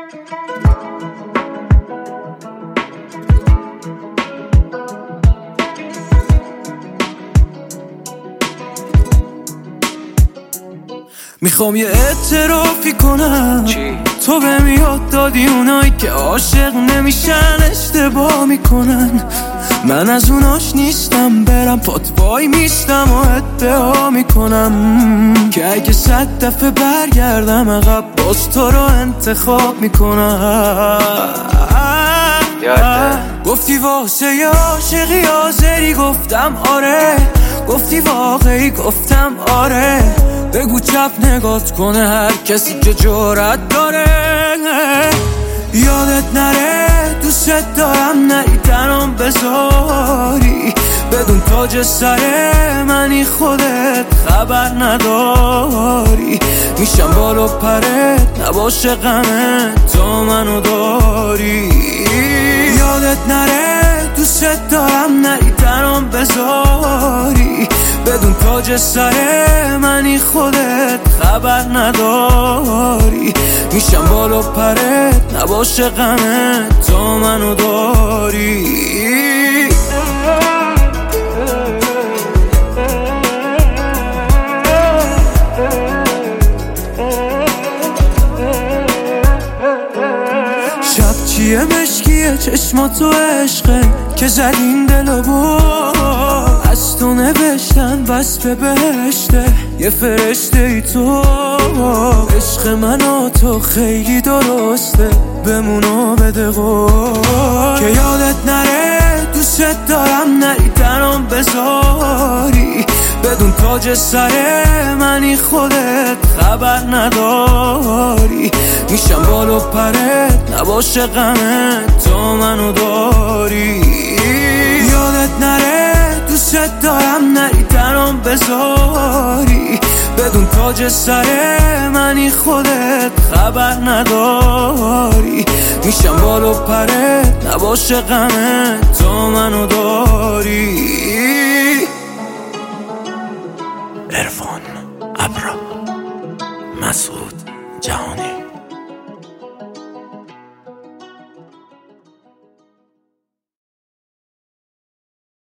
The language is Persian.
میخوام یه اعترافی کنم تو بهم یاد دادی اونایی که عاشق نمیشن اشتباه میکنن. من از اوناش نیستم برم پات وای میستم و ادعا میکنم که اگه 100 دفعه برگردم عقب باز تو رو انتخاب میکنم. گفتی واسه یه عاشقی حاضری گفتم آره، گفتی واقعی گفتم آره. بگو چپ نگات کنه هر کسی که جرأت داره. یادت نره دوست دارم نری تنام بذاری، بدون تاج سر منی خودت خبر نداری. میشم بالا پرت نباشه غمت تا منو داری. یادت نره دوست دارم نری تنام بذاری، بدون تاج سر منی خودت خبر نداری. میشم بالا پرت نباشه غمت تا منو داری. شب چیه مشکیه چشماتو عشقه که زدین دلو بود. از تو نوشتن بس به بهشته یه فرشته ای تو. عشق من و تو خیلی درسته بمونو بده قول. که یادت نره دوست دارم نری تنام بذاری، بدون تاج سر منی خودت خبر نداری. میشم بالا پرت نباشه غمت تا منو داری. یادت نره دوست دارم نری تنام بذاری، بدون تاج سر منی خودت خبر نداری. میشم بالا پرت نباشه غمت تا منو داری. عرفان ابرا مسعود